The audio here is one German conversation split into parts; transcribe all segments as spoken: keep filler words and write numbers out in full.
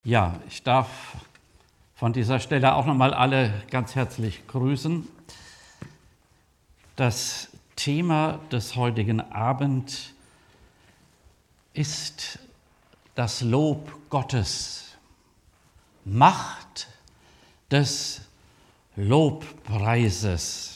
Ja, ich darf von dieser Stelle auch nochmal alle ganz herzlich grüßen. Das Thema des heutigen Abends ist das Lob Gottes, Macht des Lobpreises.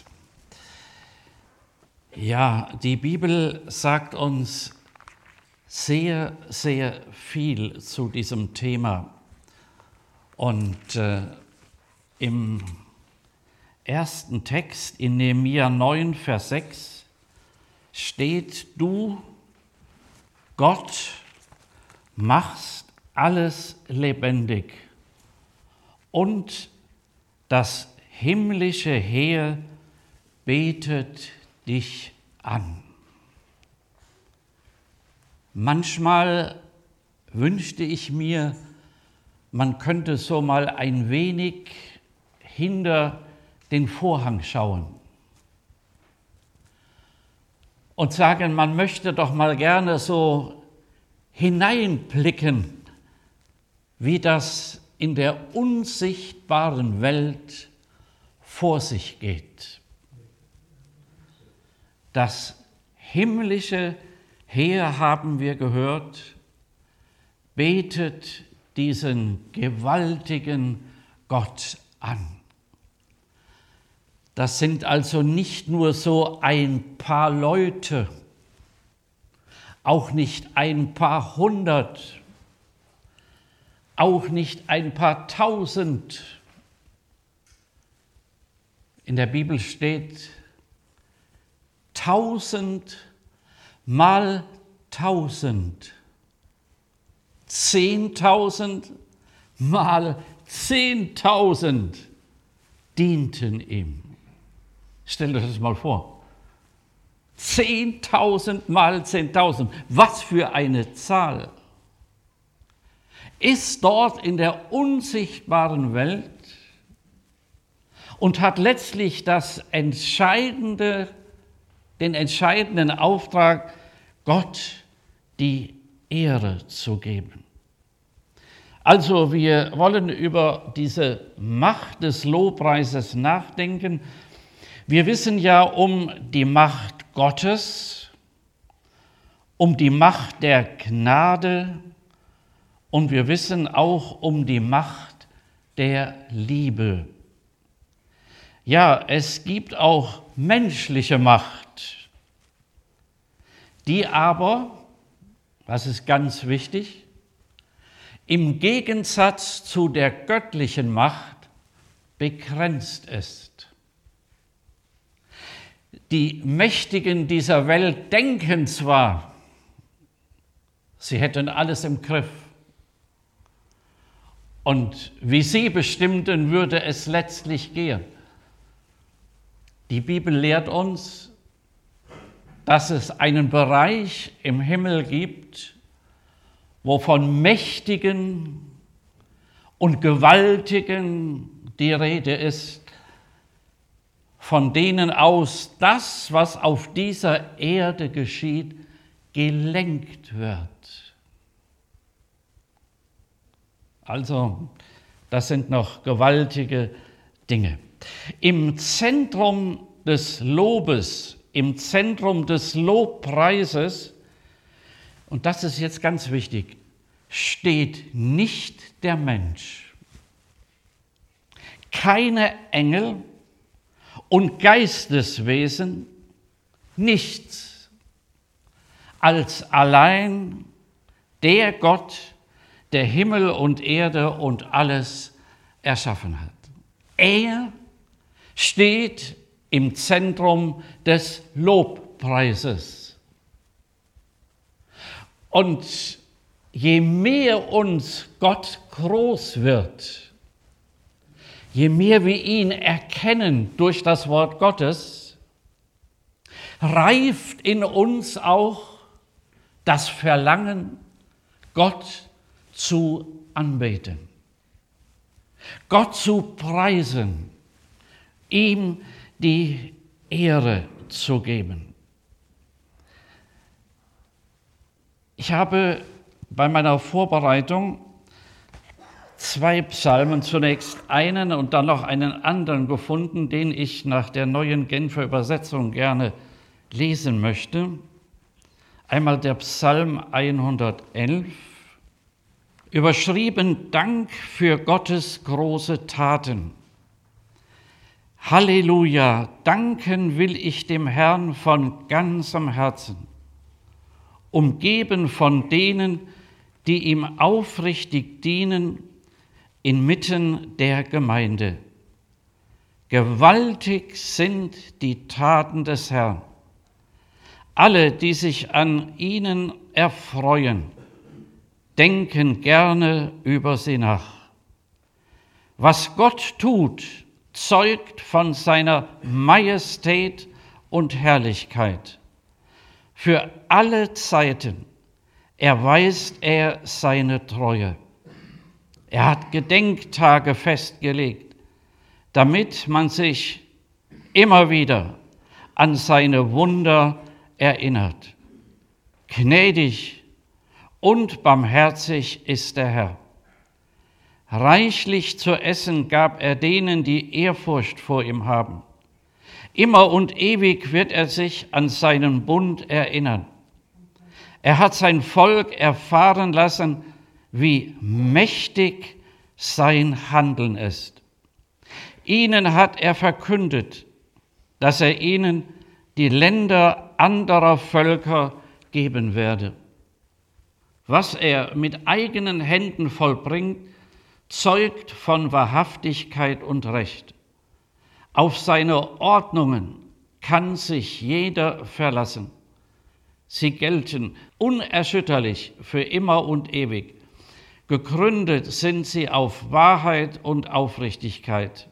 Ja, die Bibel sagt uns sehr, sehr viel zu diesem Thema. Und äh, im ersten Text in Nehemia neun, Vers sechs steht: Du, Gott, machst alles lebendig und das himmlische Heer betet dich an. Manchmal wünschte ich mir, man könnte so mal ein wenig hinter den Vorhang schauen und sagen, man möchte doch mal gerne so hineinblicken, wie das in der unsichtbaren Welt vor sich geht. Das himmlische Heer, haben wir gehört, betet diesen gewaltigen Gott an. Das sind also nicht nur so ein paar Leute, auch nicht ein paar hundert, auch nicht ein paar tausend. In der Bibel steht tausend mal tausend. Zehntausend mal zehntausend dienten ihm. Stellt euch das mal vor. Zehntausend mal zehntausend. Was für eine Zahl. Ist dort in der unsichtbaren Welt und hat letztlich das entscheidende, den entscheidenden Auftrag, Gott die Ehre zu geben. Also wir wollen über diese Macht des Lobpreises nachdenken. Wir wissen ja um die Macht Gottes, um die Macht der Gnade und wir wissen auch um die Macht der Liebe. Ja, es gibt auch menschliche Macht, die aber, das ist ganz wichtig, im Gegensatz zu der göttlichen Macht begrenzt ist. Die Mächtigen dieser Welt denken zwar, sie hätten alles im Griff. Und wie sie bestimmten, würde es letztlich gehen. Die Bibel lehrt uns, dass es einen Bereich im Himmel gibt, wo von Mächtigen und Gewaltigen die Rede ist, von denen aus das, was auf dieser Erde geschieht, gelenkt wird. Also, das sind noch gewaltige Dinge. Im Zentrum des Lobes, im Zentrum des Lobpreises, und das ist jetzt ganz wichtig, steht nicht der Mensch. Keine Engel und Geisteswesen, nichts, als allein der Gott, der Himmel und Erde und alles erschaffen hat. Er steht im Zentrum des Lobpreises. Und je mehr uns Gott groß wird, je mehr wir ihn erkennen durch das Wort Gottes, reift in uns auch das Verlangen, Gott zu anbeten, Gott zu preisen, ihm die Ehre zu geben. Ich habe bei meiner Vorbereitung zwei Psalmen, zunächst einen und dann noch einen anderen gefunden, den ich nach der neuen Genfer Übersetzung gerne lesen möchte. Einmal der Psalm hundertelf, überschrieben Dank für Gottes große Taten. Halleluja, danken will ich dem Herrn von ganzem Herzen, umgeben von denen, die ihm aufrichtig dienen, inmitten der Gemeinde. Gewaltig sind die Taten des Herrn. Alle, die sich an ihnen erfreuen, denken gerne über sie nach. Was Gott tut, zeugt von seiner Majestät und Herrlichkeit. Für alle Zeiten erweist er seine Treue. Er hat Gedenktage festgelegt, damit man sich immer wieder an seine Wunder erinnert. Gnädig und barmherzig ist der Herr. Reichlich zu essen gab er denen, die Ehrfurcht vor ihm haben. Immer und ewig wird er sich an seinen Bund erinnern. Er hat sein Volk erfahren lassen, wie mächtig sein Handeln ist. Ihnen hat er verkündet, dass er ihnen die Länder anderer Völker geben werde. Was er mit eigenen Händen vollbringt, zeugt von Wahrhaftigkeit und Recht. Auf seine Ordnungen kann sich jeder verlassen. Sie gelten unerschütterlich für immer und ewig. Gegründet sind sie auf Wahrheit und Aufrichtigkeit.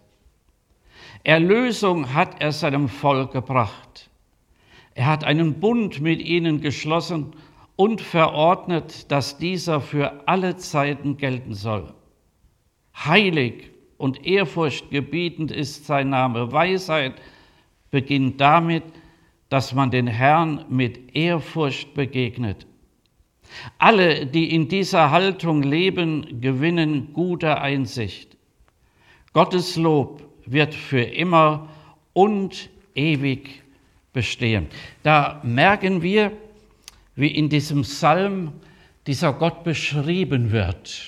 Erlösung hat er seinem Volk gebracht. Er hat einen Bund mit ihnen geschlossen und verordnet, dass dieser für alle Zeiten gelten soll. Heilig und ehrfurchtgebietend ist sein Name. Weisheit beginnt damit, dass man den Herrn mit Ehrfurcht begegnet. Alle, die in dieser Haltung leben, gewinnen gute Einsicht. Gottes Lob wird für immer und ewig bestehen. Da merken wir, wie in diesem Psalm dieser Gott beschrieben wird.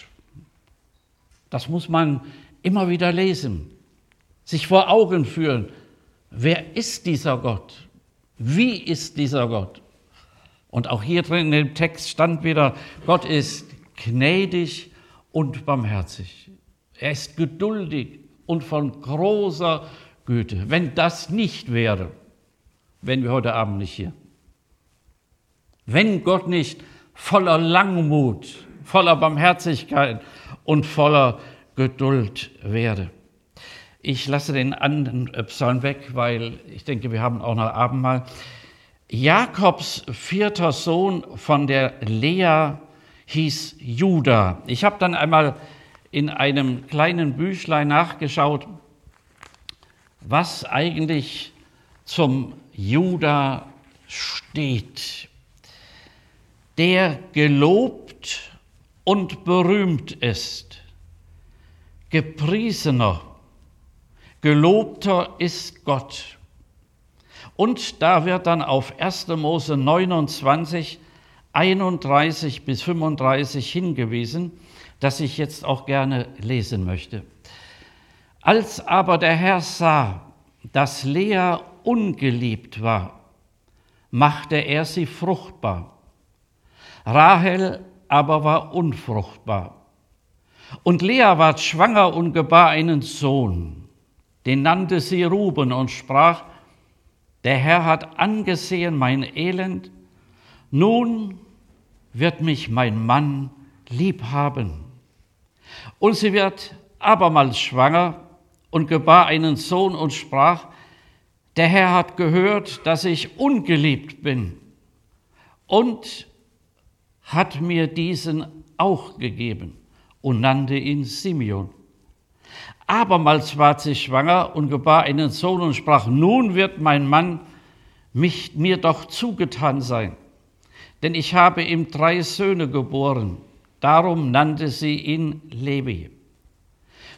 Das muss man immer wieder lesen, sich vor Augen führen. Wer ist dieser Gott? Wie ist dieser Gott? Und auch hier drin in dem Text stand wieder, Gott ist gnädig und barmherzig. Er ist geduldig und von großer Güte. Wenn das nicht wäre, wären wir heute Abend nicht hier. Wenn Gott nicht voller Langmut, voller Barmherzigkeit und voller Geduld wäre. Ich lasse den anderen Psalm weg, weil ich denke, wir haben auch noch Abendmahl. Jakobs vierter Sohn von der Lea hieß Juda. Ich habe dann einmal in einem kleinen Büchlein nachgeschaut, was eigentlich zum Juda steht. Der gelobt und berühmt ist, gepriesener, gelobter ist Gott. Und da wird dann auf erster Mose neunundzwanzig, einunddreißig bis fünfunddreißig hingewiesen, das ich jetzt auch gerne lesen möchte. Als aber der Herr sah, dass Lea ungeliebt war, machte er sie fruchtbar. Rahel aber war unfruchtbar. Und Lea ward schwanger und gebar einen Sohn. Den nannte sie Ruben und sprach, der Herr hat angesehen mein Elend, nun wird mich mein Mann lieb haben. Und sie wird abermals schwanger und gebar einen Sohn und sprach, der Herr hat gehört, dass ich ungeliebt bin und hat mir diesen auch gegeben und nannte ihn Simeon. Abermals ward sie schwanger und gebar einen Sohn und sprach, nun wird mein Mann mich, mir doch zugetan sein, denn ich habe ihm drei Söhne geboren. Darum nannte sie ihn Levi.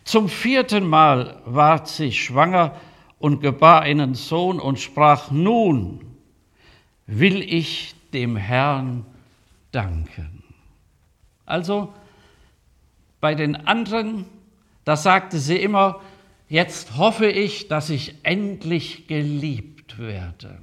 Zum vierten Mal ward sie schwanger und gebar einen Sohn und sprach, nun will ich dem Herrn danken. Also bei den anderen, da sagte sie immer, jetzt hoffe ich, dass ich endlich geliebt werde.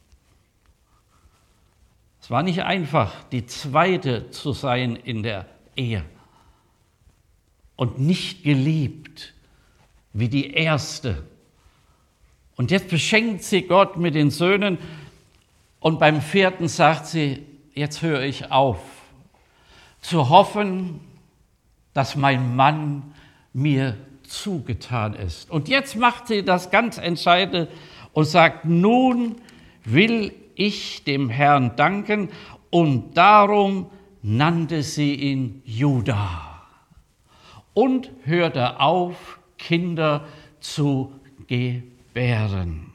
Es war nicht einfach, die Zweite zu sein in der Ehe und nicht geliebt wie die Erste. Und jetzt beschenkt sie Gott mit den Söhnen und beim vierten sagt sie, jetzt höre ich auf, zu hoffen, dass mein Mann mir zugetan ist. Und jetzt macht sie das ganz Entscheidende und sagt, nun will ich dem Herrn danken, und darum nannte sie ihn Juda und hörte auf, Kinder zu gebären.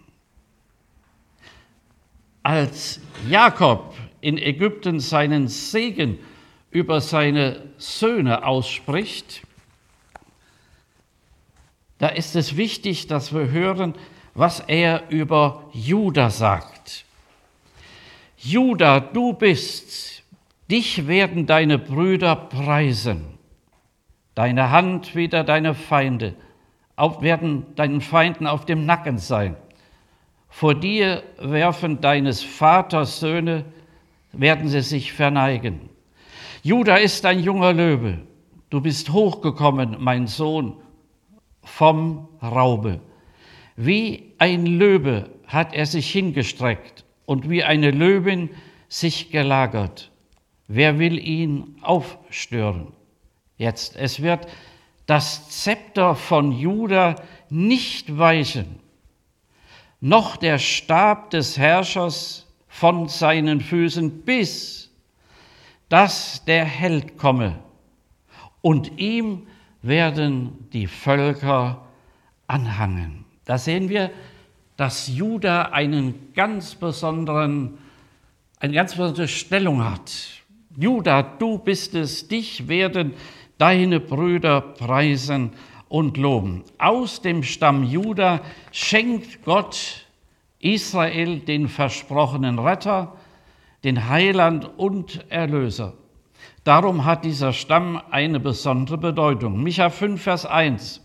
Als Jakob in Ägypten seinen Segen über seine Söhne ausspricht, da ist es wichtig, dass wir hören, was er über Juda sagt. Juda, du bist, dich werden deine Brüder preisen, deine Hand wider deine Feinde, auf, werden deinen Feinden auf dem Nacken sein. Vor dir werfen deines Vaters Söhne, werden sie sich verneigen. Juda ist ein junger Löwe, du bist hochgekommen, mein Sohn, vom Raube. Wie ein Löwe hat er sich hingestreckt und wie eine Löwin sich gelagert. Wer will ihn aufstören? Jetzt, es wird das Zepter von Juda nicht weichen, noch der Stab des Herrschers von seinen Füßen, bis dass der Held komme, und ihm werden die Völker anhangen. Da sehen wir, dass Juda einen ganz besonderen, eine ganz besondere Stellung hat. Juda, du bist es, dich werden deine Brüder preisen und loben. Aus dem Stamm Juda schenkt Gott Israel den versprochenen Retter, den Heiland und Erlöser. Darum hat dieser Stamm eine besondere Bedeutung. Micha fünf, Vers eins.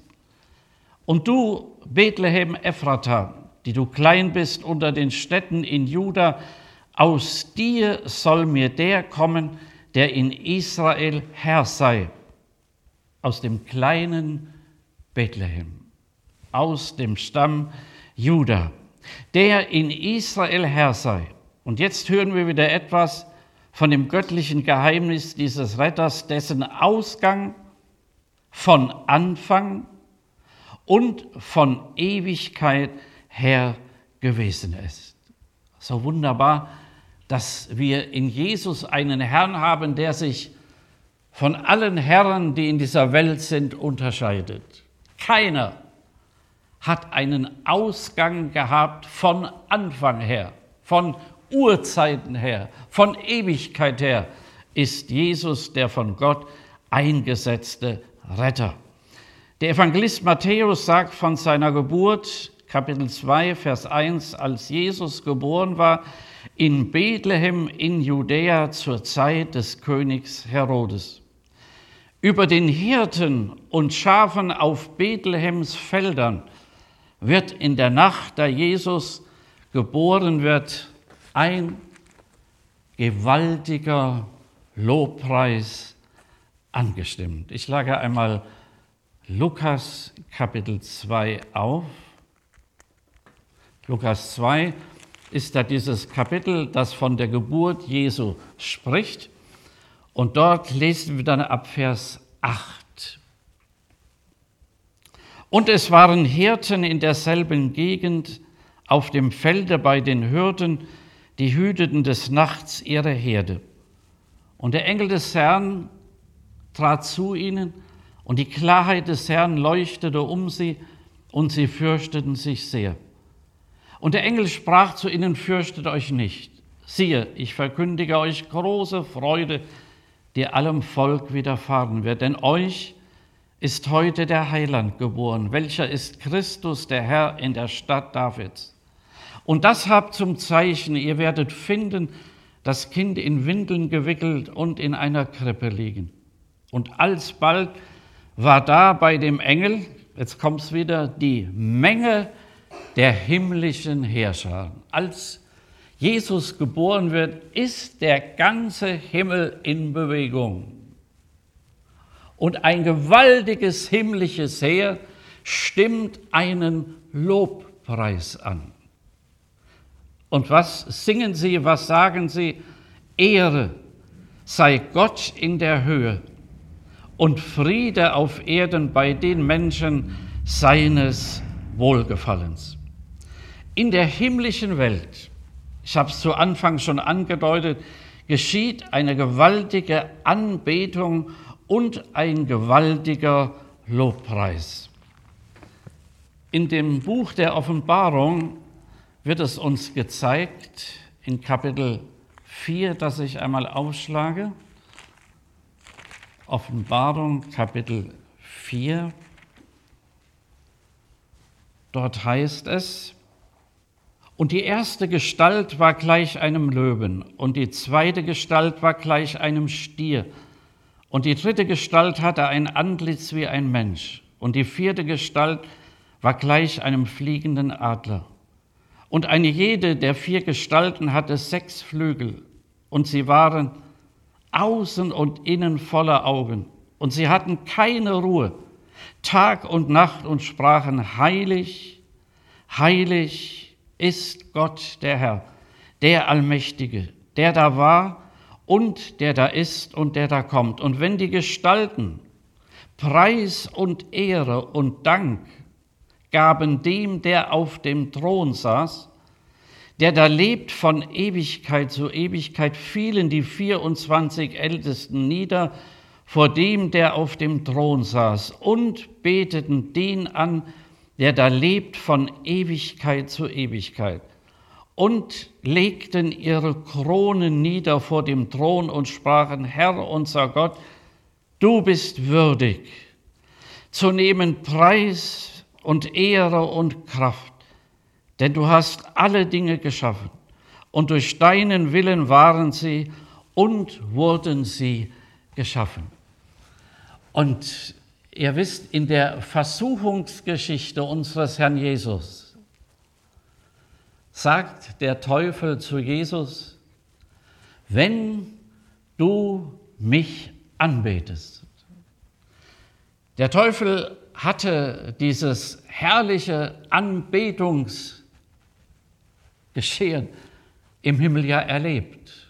Und du, Bethlehem Ephrata, die du klein bist unter den Städten in Juda, aus dir soll mir der kommen, der in Israel Herr sei. Aus dem kleinen Bethlehem, aus dem Stamm Juda, der in Israel Herr sei. Und jetzt hören wir wieder etwas von dem göttlichen Geheimnis dieses Retters, dessen Ausgang von Anfang und von Ewigkeit her gewesen ist. So wunderbar, dass wir in Jesus einen Herrn haben, der sich von allen Herren, die in dieser Welt sind, unterscheidet. Keiner hat einen Ausgang gehabt von Anfang her, von Urzeiten her, von Ewigkeit her, ist Jesus der von Gott eingesetzte Retter. Der Evangelist Matthäus sagt von seiner Geburt, Kapitel zwei, Vers eins, als Jesus geboren war, in Bethlehem in Judäa zur Zeit des Königs Herodes. Über den Hirten und Schafen auf Bethlehems Feldern wird in der Nacht, da Jesus geboren wird, ein gewaltiger Lobpreis angestimmt. Ich schlage einmal Lukas Kapitel zwei auf. Lukas zwei ist da dieses Kapitel, das von der Geburt Jesu spricht. Und dort lesen wir dann ab Vers acht. Und es waren Hirten in derselben Gegend auf dem Felde bei den Hürden, die hüteten des Nachts ihre Herde. Und der Engel des Herrn trat zu ihnen, und die Klarheit des Herrn leuchtete um sie, und sie fürchteten sich sehr. Und der Engel sprach zu ihnen, fürchtet euch nicht. Siehe, ich verkündige euch große Freude, die allem Volk widerfahren wird. Denn euch ist heute der Heiland geboren, welcher ist Christus, der Herr in der Stadt Davids. Und das habt zum Zeichen, ihr werdet finden, das Kind in Windeln gewickelt und in einer Krippe liegen. Und alsbald war da bei dem Engel, jetzt kommt es wieder, die Menge der himmlischen Heerscharen. Als Jesus geboren wird, ist der ganze Himmel in Bewegung. Und ein gewaltiges himmlisches Heer stimmt einen Lobpreis an. Und was singen sie, was sagen sie? Ehre sei Gott in der Höhe und Friede auf Erden bei den Menschen seines Wohlgefallens. In der himmlischen Welt, ich habe es zu Anfang schon angedeutet, geschieht eine gewaltige Anbetung und ein gewaltiger Lobpreis. In dem Buch der Offenbarung wird es uns gezeigt, in Kapitel vier, das ich einmal aufschlage. Offenbarung, Kapitel vier. Dort heißt es, und die erste Gestalt war gleich einem Löwen, und die zweite Gestalt war gleich einem Stier, und die dritte Gestalt hatte ein Antlitz wie ein Mensch, und die vierte Gestalt war gleich einem fliegenden Adler. Und eine jede der vier Gestalten hatte sechs Flügel, und sie waren außen und innen voller Augen, und sie hatten keine Ruhe, Tag und Nacht, und sprachen, heilig, heilig ist Gott der Herr, der Allmächtige, der da war und der da ist und der da kommt. Und wenn die Gestalten Preis und Ehre und Dank gaben dem, der auf dem Thron saß, der da lebt von Ewigkeit zu Ewigkeit, fielen die vierundzwanzig Ältesten nieder vor dem, der auf dem Thron saß, und beteten den an, der da lebt von Ewigkeit zu Ewigkeit, und legten ihre Kronen nieder vor dem Thron und sprachen, Herr unser Gott, du bist würdig, zu nehmen Preis und Ehre und Kraft, denn du hast alle Dinge geschaffen, und durch deinen Willen waren sie und wurden sie geschaffen. Und ihr wisst, in der Versuchungsgeschichte unseres Herrn Jesus sagt der Teufel zu Jesus, wenn du mich anbetest. Der Teufel hatte dieses herrliche Anbetungsgeschehen im Himmel ja erlebt.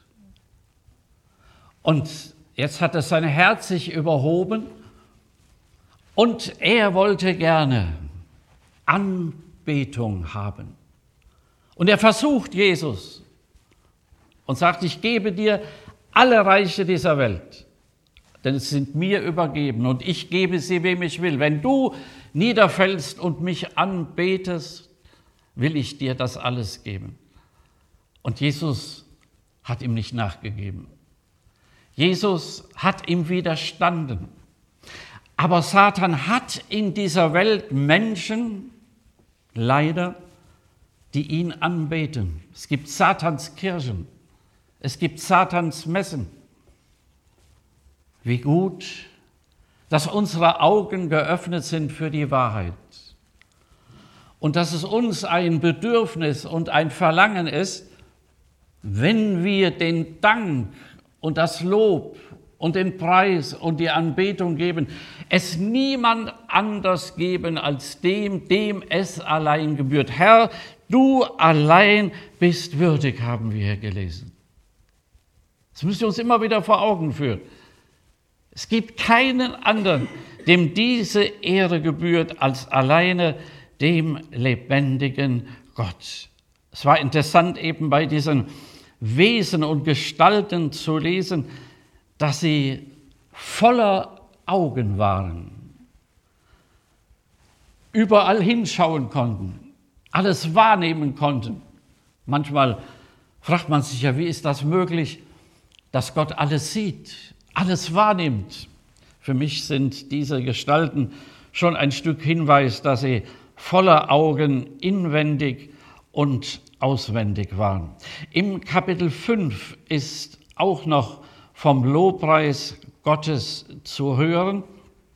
Und jetzt hat es sein Herz sich überhoben und er wollte gerne Anbetung haben. Und er versucht Jesus und sagt, ich gebe dir alle Reiche dieser Welt, denn es sind mir übergeben und ich gebe sie, wem ich will. Wenn du niederfällst und mich anbetest, will ich dir das alles geben. Und Jesus hat ihm nicht nachgegeben. Jesus hat ihm widerstanden. Aber Satan hat in dieser Welt Menschen, leider, die ihn anbeten. Es gibt Satans Kirchen, es gibt Satans Messen. Wie gut, dass unsere Augen geöffnet sind für die Wahrheit und dass es uns ein Bedürfnis und ein Verlangen ist, wenn wir den Dank und das Lob und den Preis und die Anbetung geben, es niemand anders geben als dem, dem es allein gebührt. Herr, du allein bist würdig, haben wir hier gelesen. Das müssen wir uns immer wieder vor Augen führen. Es gibt keinen anderen, dem diese Ehre gebührt, als alleine dem lebendigen Gott. Es war interessant, eben bei diesen Wesen und Gestalten zu lesen, dass sie voller Augen waren, überall hinschauen konnten, alles wahrnehmen konnten. Manchmal fragt man sich ja, wie ist das möglich, dass Gott alles sieht, alles wahrnimmt? Für mich sind diese Gestalten schon ein Stück Hinweis, dass sie voller Augen inwendig und auswendig waren. Im Kapitel fünf ist auch noch vom Lobpreis Gottes zu hören.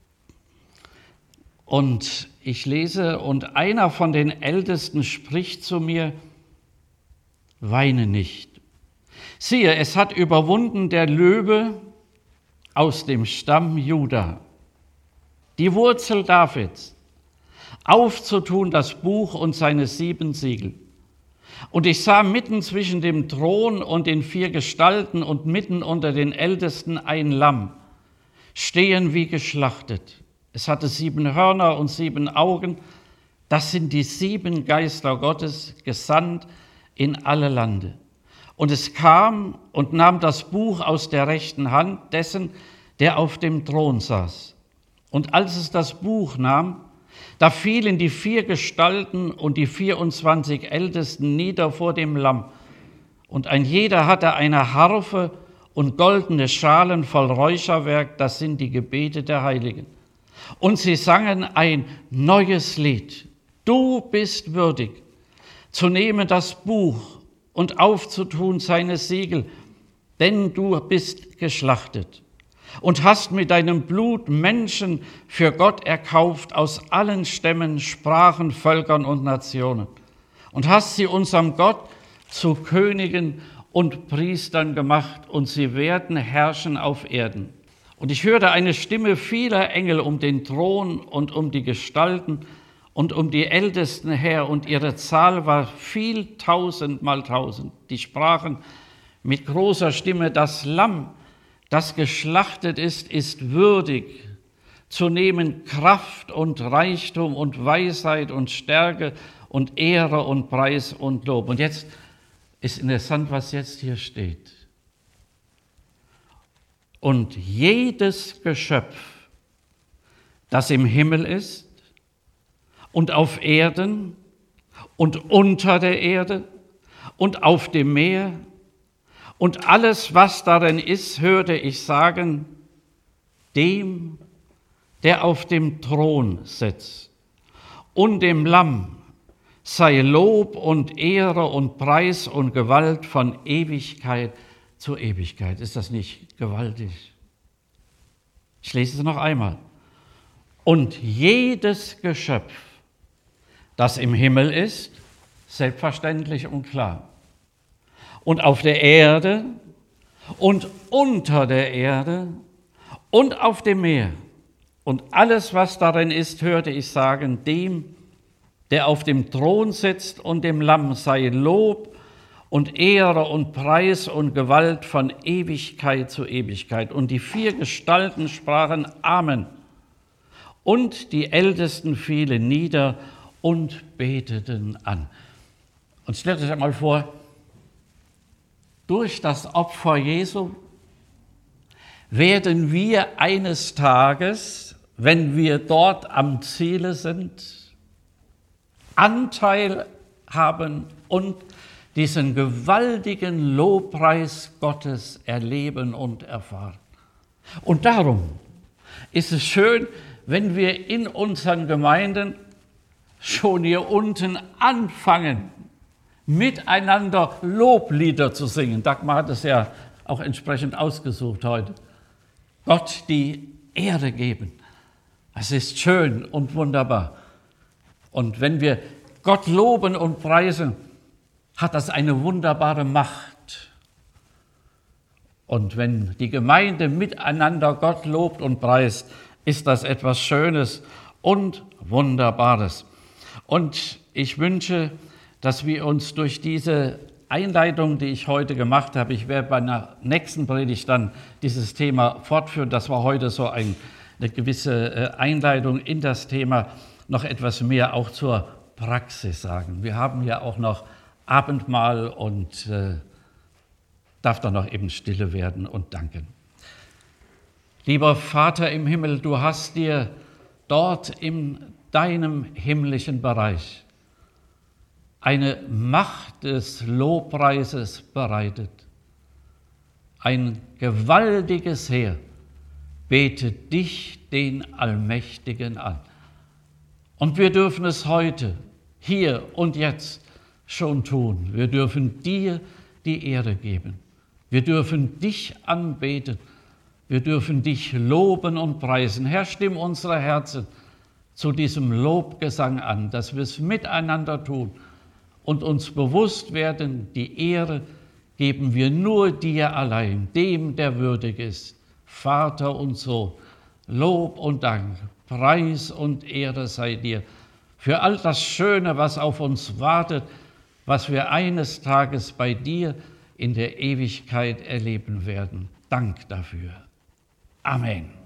Und ich lese, und einer von den Ältesten spricht zu mir, weine nicht. Siehe, es hat überwunden der Löwe aus dem Stamm Juda, die Wurzel Davids, aufzutun das Buch und seine sieben Siegel. Und ich sah mitten zwischen dem Thron und den vier Gestalten und mitten unter den Ältesten ein Lamm, stehen wie geschlachtet. Es hatte sieben Hörner und sieben Augen. Das sind die sieben Geister Gottes, gesandt in alle Lande. Und es kam und nahm das Buch aus der rechten Hand dessen, der auf dem Thron saß. Und als es das Buch nahm, da fielen die vier Gestalten und die vierundzwanzig Ältesten nieder vor dem Lamm. Und ein jeder hatte eine Harfe und goldene Schalen voll Räucherwerk, das sind die Gebete der Heiligen. Und sie sangen ein neues Lied. Du bist würdig, zu nehmen das Buch und aufzutun seine Siegel, denn du bist geschlachtet und hast mit deinem Blut Menschen für Gott erkauft aus allen Stämmen, Sprachen, Völkern und Nationen und hast sie unserem Gott zu Königen und Priestern gemacht, und sie werden herrschen auf Erden. Und ich hörte eine Stimme vieler Engel um den Thron und um die Gestalten und um die Ältesten her, und ihre Zahl war viel tausend mal tausend. Die sprachen mit großer Stimme, das Lamm, das geschlachtet ist, ist würdig, zu nehmen Kraft und Reichtum und Weisheit und Stärke und Ehre und Preis und Lob. Und jetzt ist interessant, was jetzt hier steht. Und jedes Geschöpf, das im Himmel ist und auf Erden und unter der Erde und auf dem Meer und alles, was darin ist, hörte ich sagen, dem, der auf dem Thron sitzt und dem Lamm sei Lob und Ehre und Preis und Gewalt von Ewigkeit zur Ewigkeit. Ist das nicht gewaltig? Ich lese es noch einmal. Und jedes Geschöpf, das im Himmel ist, selbstverständlich und klar, und auf der Erde und unter der Erde und auf dem Meer und alles, was darin ist, hörte ich sagen, dem, der auf dem Thron sitzt und dem Lamm sei Lob und Ehre und Preis und Gewalt von Ewigkeit zu Ewigkeit. Und die vier Gestalten sprachen Amen. Und die Ältesten fielen nieder und beteten an. Und stellt euch einmal vor, durch das Opfer Jesu werden wir eines Tages, wenn wir dort am Ziele sind, Anteil haben und diesen gewaltigen Lobpreis Gottes erleben und erfahren. Und darum ist es schön, wenn wir in unseren Gemeinden schon hier unten anfangen, miteinander Loblieder zu singen. Dagmar hat es ja auch entsprechend ausgesucht heute. Gott die Ehre geben. Es ist schön und wunderbar. Und wenn wir Gott loben und preisen, hat das eine wunderbare Macht. Und wenn die Gemeinde miteinander Gott lobt und preist, ist das etwas Schönes und Wunderbares. Und ich wünsche, dass wir uns durch diese Einleitung, die ich heute gemacht habe, ich werde bei einer nächsten Predigt dann dieses Thema fortführen, das war heute so ein, eine gewisse Einleitung in das Thema, noch etwas mehr auch zur Praxis sagen. Wir haben ja auch noch Abendmahl und äh, darf dann noch eben stille werden und danken. Lieber Vater im Himmel, du hast dir dort in deinem himmlischen Bereich eine Macht des Lobpreises bereitet. Ein gewaltiges Heer, betet dich, den Allmächtigen, an. Und wir dürfen es heute, hier und jetzt schon tun. Wir dürfen dir die Ehre geben. Wir dürfen dich anbeten. Wir dürfen dich loben und preisen. Herr, stimm unsere Herzen zu diesem Lobgesang an, dass wir es miteinander tun und uns bewusst werden, die Ehre geben wir nur dir allein, dem, der würdig ist, Vater und Sohn. Lob und Dank, Preis und Ehre sei dir für all das Schöne, was auf uns wartet, was wir eines Tages bei dir in der Ewigkeit erleben werden. Dank dafür. Amen.